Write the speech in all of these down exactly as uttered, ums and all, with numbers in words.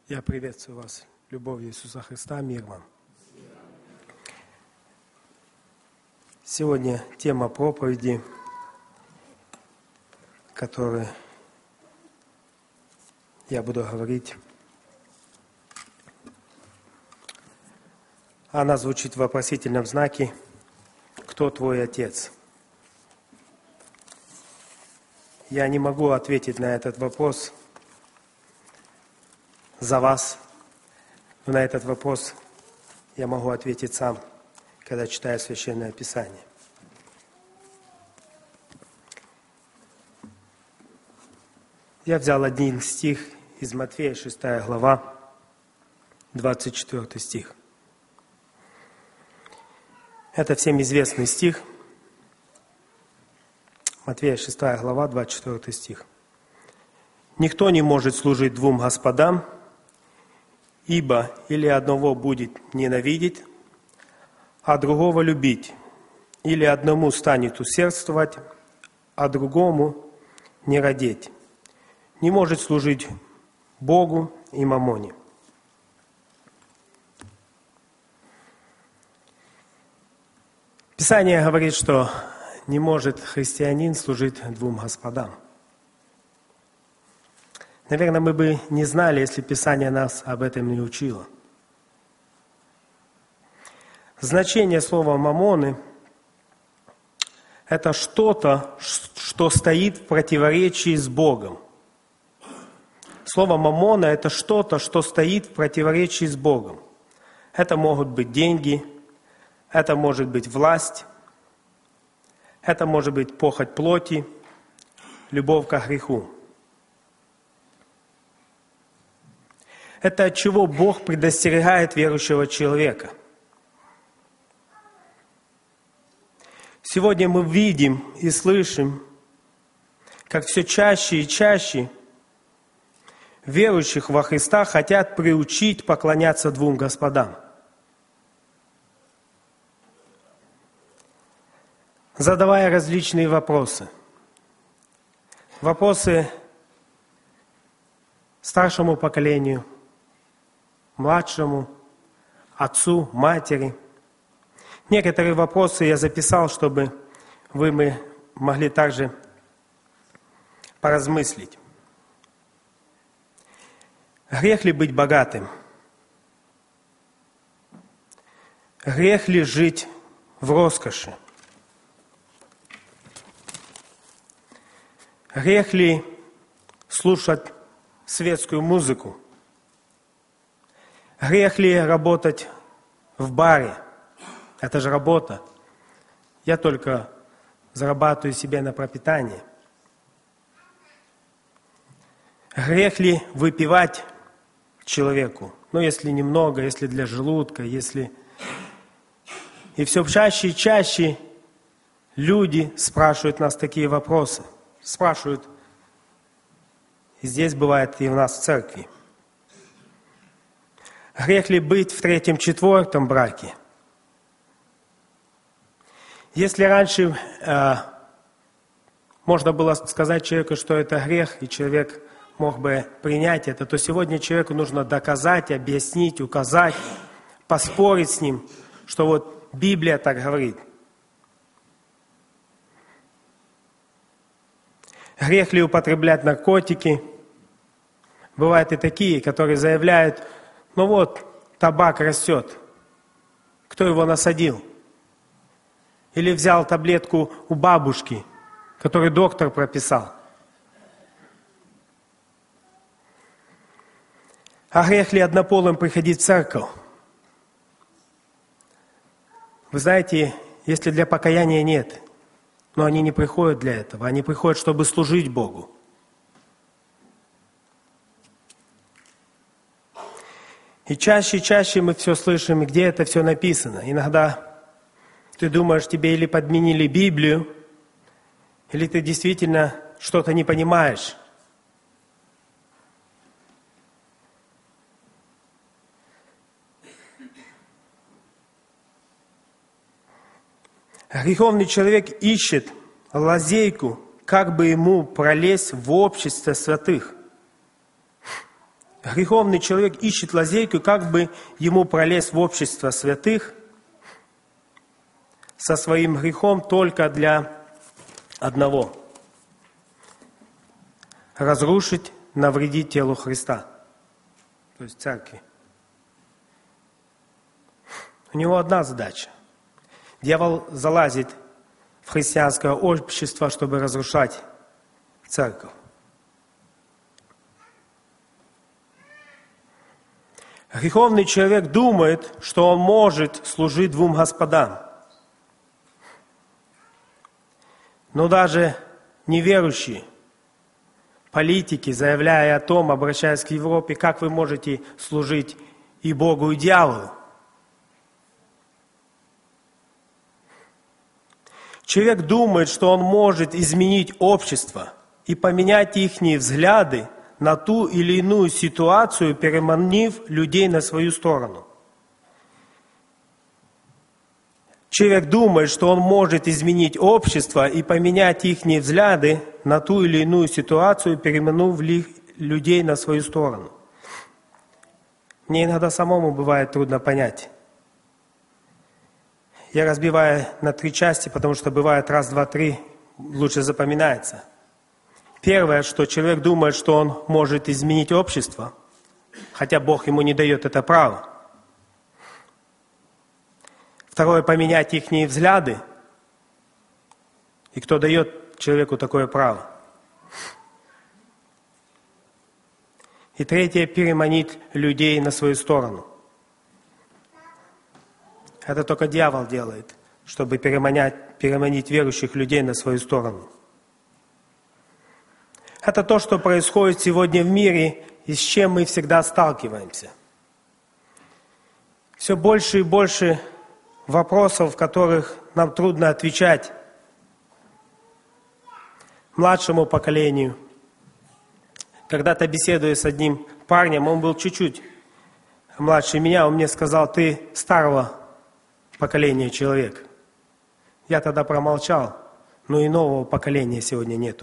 Я приветствую вас любовью Иисуса Христа, мир вам. Сегодня тема проповеди, которую я буду говорить, она звучит в вопросительном знаке: «Кто твой отец?» Я не могу ответить на этот вопрос за вас, но на этот вопрос я могу ответить сам, когда читаю Священное Писание. Я взял один стих из Матфея, шестая глава, двадцать четвёртый стих. Это всем известный стих. Матфея, шестая глава, двадцать четвёртый стих. «Никто не может служить двум господам, ибо или одного будет ненавидеть, а другого любить, или одному станет усердствовать, а другому не радеть. Не может служить Богу и мамоне». Писание говорит, что не может христианин служить двум господам. Наверное, мы бы не знали, если Писание нас об этом не учило. Значение слова «мамоны» – это что-то, что стоит в противоречии с Богом. Слово «мамона» – это что-то, что стоит в противоречии с Богом. Это могут быть деньги, это может быть власть, это может быть похоть плоти, любовь ко греху. Это от чего Бог предостерегает верующего человека. Сегодня мы видим и слышим, как все чаще и чаще верующих во Христа хотят приучить поклоняться двум господам. Задавая различные вопросы. Вопросы старшему поколению, младшему, отцу, матери. Некоторые вопросы я записал, чтобы вы мы могли также поразмыслить. Грех ли быть богатым? Грех ли жить в роскоши? Грех ли слушать светскую музыку? Грех ли работать в баре? Это же работа. Я только зарабатываю себе на пропитание. Грех ли выпивать человеку? Ну, если немного, если для желудка, если... И все чаще и чаще люди спрашивают нас такие вопросы. Спрашивают, и здесь бывает и у нас в церкви. Грех ли быть в третьем, четвертом браке? Если раньше э, можно было сказать человеку, что это грех, и человек мог бы принять это, то сегодня человеку нужно доказать, объяснить, указать, поспорить с ним, что вот Библия так говорит. Грех ли употреблять наркотики? Бывают и такие, которые заявляют: ну вот, табак растет. Кто его насадил? Или взял таблетку у бабушки, которую доктор прописал. А грех ли однополым приходить в церковь? Вы знаете, если для покаяния нет, но они не приходят для этого, они приходят, чтобы служить Богу. И чаще и чаще мы все слышим, где это все написано. Иногда ты думаешь, тебе или подменили Библию, или ты действительно что-то не понимаешь. Греховный человек ищет лазейку, как бы ему пролезть в общество святых. Греховный человек ищет лазейку, как бы ему пролезть в общество святых со своим грехом только для одного – разрушить, навредить телу Христа, то есть церкви. У него одна задача. Дьявол залазит в христианское общество, чтобы разрушать церковь. Греховный человек думает, что он может служить двум господам. Но даже неверующие политики, заявляя о том, обращаясь к Европе, как вы можете служить и Богу, и дьяволу. Человек думает, что он может изменить общество и поменять их взгляды на ту или иную ситуацию, переманив людей на свою сторону. Человек думает, что он может изменить общество и поменять их взгляды на ту или иную ситуацию, переманив людей на свою сторону. Мне иногда самому бывает трудно понять. Я разбиваю на три части, потому что бывает раз, два, три, лучше запоминается. Первое, что человек думает, что он может изменить общество, хотя Бог ему не дает это право. Второе, поменять их взгляды. И кто дает человеку такое право? И третье, переманить людей на свою сторону. Это только дьявол делает, чтобы переманять, переманить верующих людей на свою сторону. Это то, что происходит сегодня в мире и с чем мы всегда сталкиваемся. Все больше и больше вопросов, в которых нам трудно отвечать младшему поколению. Когда-то беседуя с одним парнем, он был чуть-чуть младше меня, он мне сказал: ты старого поколения человек. Я тогда промолчал, но и нового поколения сегодня нету.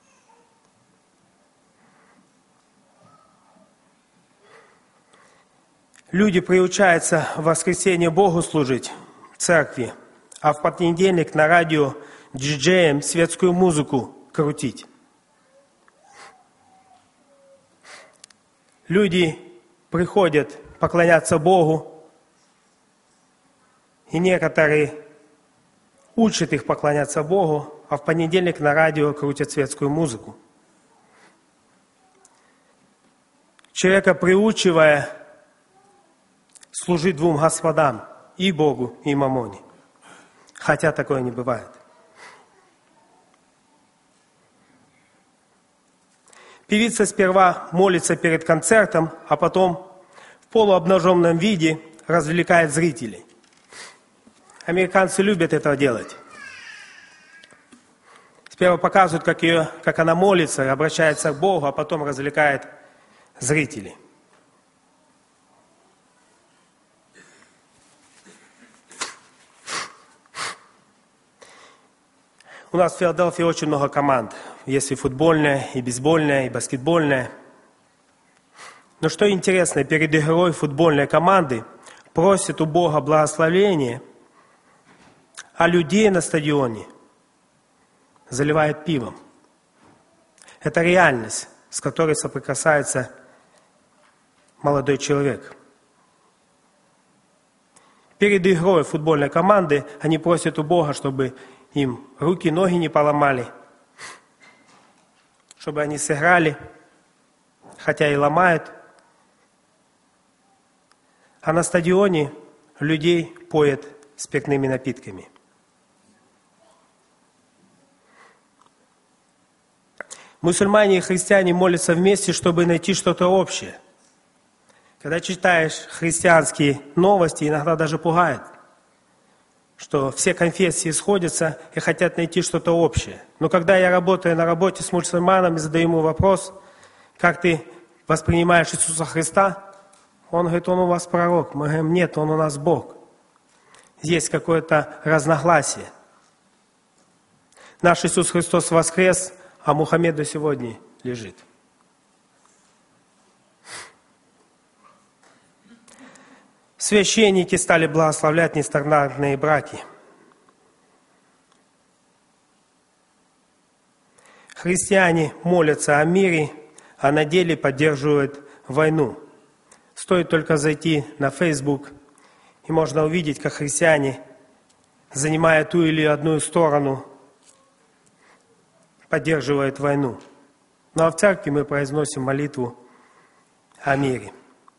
Люди приучаются в воскресенье Богу служить в церкви, а в понедельник на радио диджеем светскую музыку крутить. Люди приходят поклоняться Богу, и некоторые учат их поклоняться Богу, а в понедельник на радио крутят светскую музыку. Человека приучивая служить двум господам, и Богу, и мамоне. Хотя такое не бывает. Певица сперва молится перед концертом, а потом в полуобнаженном виде развлекает зрителей. Американцы любят это делать. Сперва показывают, как, ее, как она молится, обращается к Богу, а потом развлекает зрителей. У нас в Филадельфии очень много команд. Есть и футбольная, и бейсбольная, и баскетбольная. Но что интересно, перед игрой футбольной команды просят у Бога благословения, а людей на стадионе заливают пивом. Это реальность, с которой соприкасается молодой человек. Перед игрой футбольной команды они просят у Бога, чтобы им руки, ноги не поломали, чтобы они сыграли, хотя и ломают. А на стадионе людей поят спиртными напитками. Мусульмане и христиане молятся вместе, чтобы найти что-то общее. Когда читаешь христианские новости, иногда даже пугает, что все конфессии сходятся и хотят найти что-то общее. Но когда я работаю на работе с мусульманами, задаю ему вопрос: как ты воспринимаешь Иисуса Христа? Он говорит: он у вас пророк. Мы говорим: нет, он у нас Бог. Есть какое-то разногласие. Наш Иисус Христос воскрес, а Мухаммед до сегодня лежит. Священники стали благословлять нестандартные браки. Христиане молятся о мире, а на деле поддерживают войну. Стоит только зайти на Facebook, и можно увидеть, как христиане, занимая ту или одну сторону, поддерживают войну. Ну а в церкви мы произносим молитву о мире.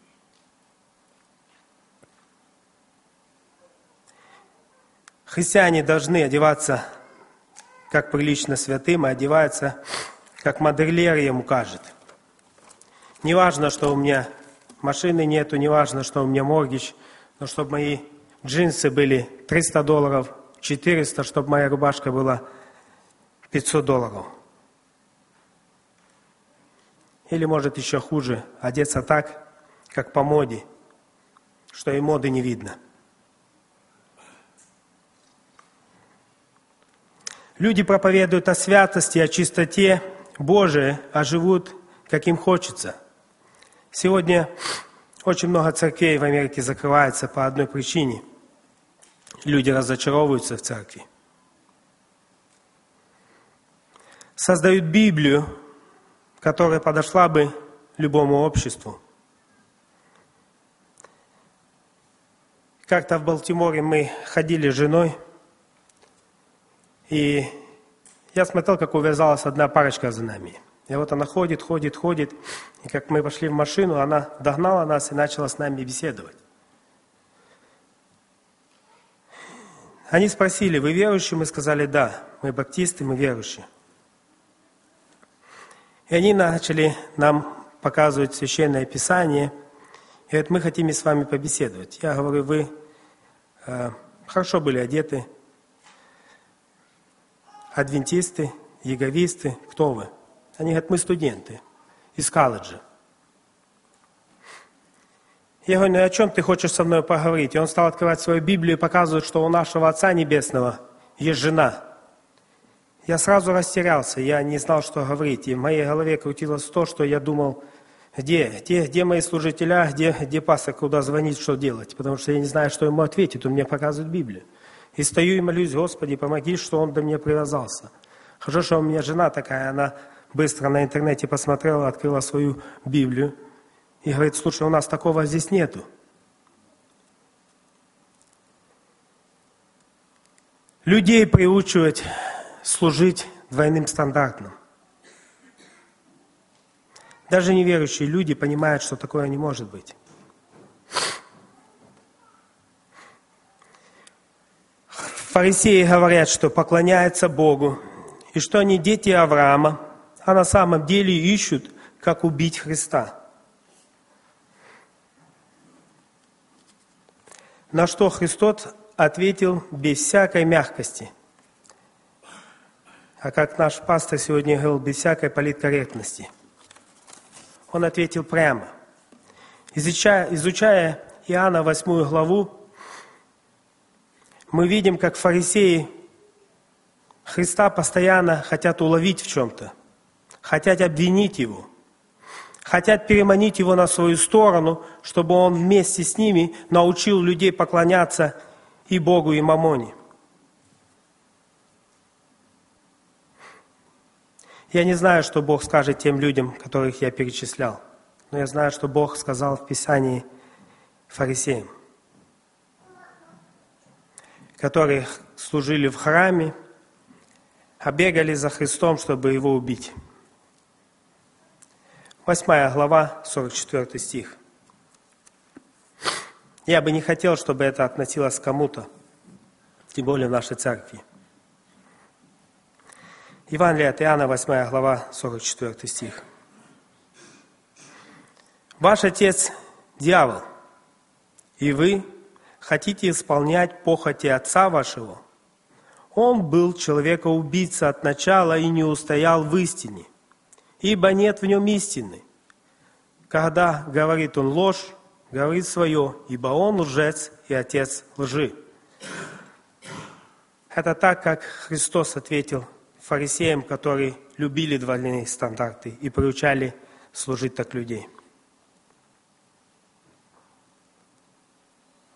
Христиане должны одеваться как прилично святым, и одеваются, как модельер ему кажет. Не важно, что у меня машины нету, не важно, что у меня моргидж, но чтобы мои джинсы были триста долларов, четыреста, чтобы моя рубашка была пятьсот долларов. Или, может, еще хуже, одеться так, как по моде, что и моды не видно. Люди проповедуют о святости, о чистоте Божией, а живут, как им хочется. Сегодня очень много церквей в Америке закрывается по одной причине. Люди разочаровываются в церкви. Создают Библию, которая подошла бы любому обществу. Как-то в Балтиморе мы ходили с женой, и я смотрел, как увязалась одна парочка за нами. И вот она ходит, ходит, ходит. И как мы пошли в машину, она догнала нас и начала с нами беседовать. Они спросили: вы верующие? Мы сказали: да, мы баптисты, мы верующие. И они начали нам показывать Священное Писание. И говорят: мы хотим с вами побеседовать. Я говорю: вы э, хорошо были одеты. Адвентисты, яговисты, кто вы? Они говорят: мы студенты из колледжа. Я говорю: ну о чем ты хочешь со мной поговорить? И он стал открывать свою Библию и показывать, что у нашего Отца Небесного есть жена. Я сразу растерялся, я не знал, что говорить. И в моей голове крутилось то, что я думал: где, где, где мои служители, где, где пастор, куда звонить, что делать? Потому что я не знаю, что ему ответить, он мне показывает Библию. И стою и молюсь: Господи, помоги, что он до меня привязался. Хорошо, что у меня жена такая, она быстро на интернете посмотрела, открыла свою Библию и говорит: слушай, у нас такого здесь нету. Людей приучивать служить двойным стандартам. Даже неверующие люди понимают, что такое не может быть. Фарисеи говорят, что поклоняются Богу, и что они дети Авраама, а на самом деле ищут, как убить Христа. На что Христос ответил без всякой мягкости. А как наш пастор сегодня говорил, без всякой политкорректности. Он ответил прямо. Изучая, изучая Иоанна восьмую главу, мы видим, как фарисеи Христа постоянно хотят уловить в чем-то, хотят обвинить Его, хотят переманить Его на свою сторону, чтобы Он вместе с ними научил людей поклоняться и Богу, и Мамоне. Я не знаю, что Бог скажет тем людям, которых я перечислял, но я знаю, что Бог сказал в Писании фарисеям, которые служили в храме, а бегали за Христом, чтобы Его убить. Восьмая глава, сорок четвёртый стих. Я бы не хотел, чтобы это относилось к кому-то, тем более в нашей церкви. Евангелие от Иоанна, восьмая глава, сорок четвёртый стих. «Ваш отец – дьявол, и вы хотите исполнять похоти отца вашего? Он был человека-убийца от начала и не устоял в истине, ибо нет в нем истины. Когда говорит он ложь, говорит свое, ибо он лжец и отец лжи». Это так, как Христос ответил фарисеям, которые любили двойные стандарты и приучали служить так людей.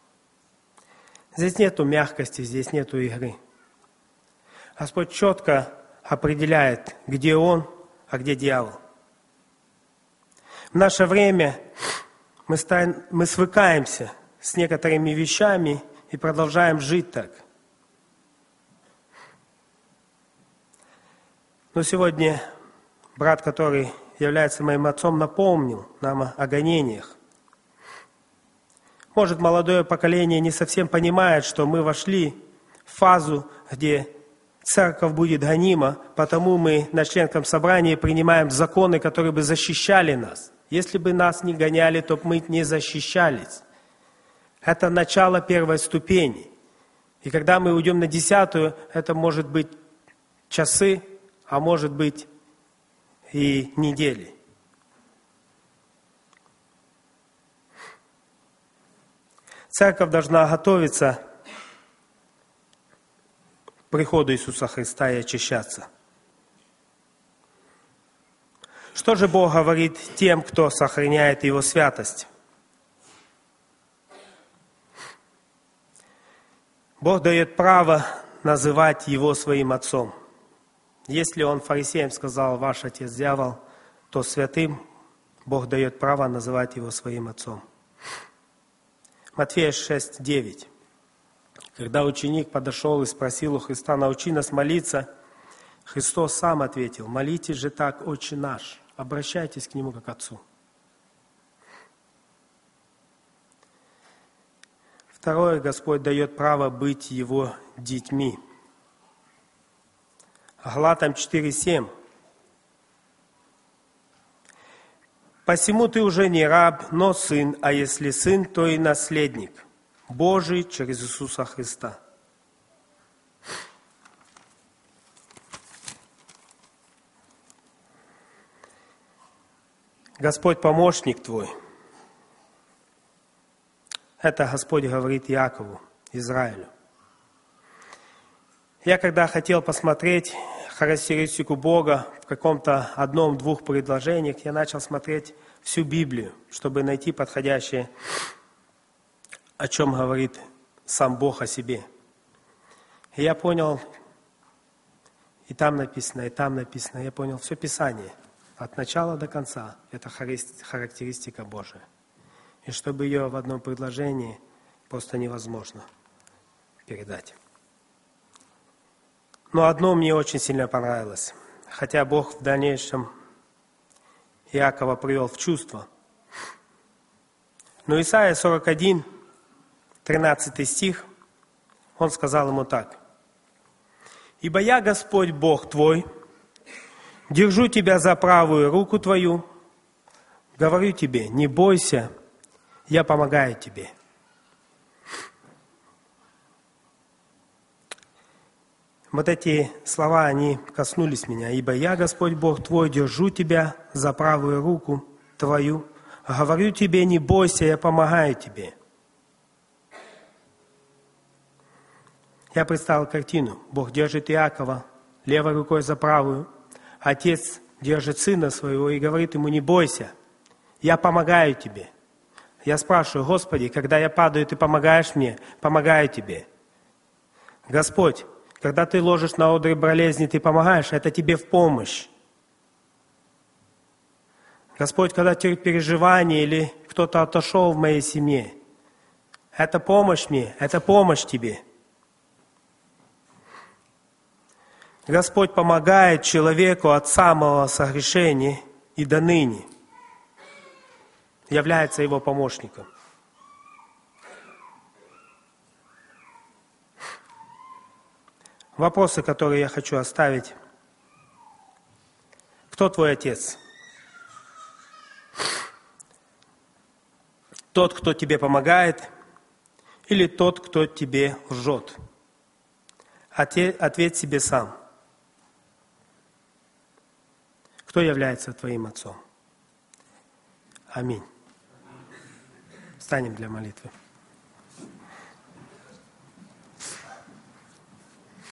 Здесь нету мягкости, здесь нету игры. Господь четко определяет, где Он, а где дьявол. В наше время мы, ставим, мы свыкаемся с некоторыми вещами и продолжаем жить так. Но сегодня брат, который является моим отцом, напомнил нам о гонениях. Может, молодое поколение не совсем понимает, что мы вошли в фазу, где церковь будет гонима, потому мы на членском собрании принимаем законы, которые бы защищали нас. Если бы нас не гоняли, то мы не защищались. Это начало первой ступени. И когда мы уйдем на десятую, это может быть часы, а может быть и недели. Церковь должна готовиться к приходу Иисуса Христа и очищаться. Что же Бог говорит тем, кто сохраняет Его святость? Бог дает право называть Его своим Отцом. Если Он фарисеям сказал: «Ваш отец дьявол», то святым Бог дает право называть Его своим Отцом. Матфея шесть девять. Когда ученик подошел и спросил у Христа: «Научи нас молиться», Христос сам ответил: «Молитесь же так, Отче наш». Обращайтесь к Нему как к Отцу. Второе, Господь дает право быть Его детьми. Галатам четыре семь. «Посему ты уже не раб, но сын, а если сын, то и наследник Божий через Иисуса Христа». Господь помощник твой. Это Господь говорит Иакову, Израилю. Я когда хотел посмотреть характеристику Бога в каком-то одном-двух предложениях, я начал смотреть всю Библию, чтобы найти подходящее, о чем говорит сам Бог о себе. И я понял, и там написано, и там написано, я понял все Писание. От начала до конца это характеристика Божия. И чтобы ее в одном предложении просто невозможно передать. Но одно мне очень сильно понравилось. Хотя Бог в дальнейшем Иакова привел в чувство. Но Исайя сорок один, тринадцатый стих, он сказал ему так: «Ибо я, Господь Бог твой, держу тебя за правую руку твою, говорю тебе, не бойся, я помогаю тебе». Вот эти слова, они коснулись меня. «Ибо я, Господь Бог твой, держу тебя за правую руку твою, говорю тебе, не бойся, я помогаю тебе». Я представил картину. Бог держит Иакова левой рукой за правую. Отец держит сына своего и говорит ему: «Не бойся, я помогаю тебе». Я спрашиваю: «Господи, когда я падаю, Ты помогаешь мне?» «Помогаю тебе». «Господь, когда Ты ложишь на одре болезни, Ты помогаешь?» «Это тебе в помощь». «Господь, когда терпит переживания или кто-то отошел в моей семье, это помощь мне, это помощь Тебе». Господь помогает человеку от самого согрешения и до ныне, является его помощником. Вопросы, которые я хочу оставить. Кто твой отец? Тот, кто тебе помогает, или тот, кто тебе лжет? Ответь себе сам. Кто является твоим отцом? Аминь. Встанем для молитвы.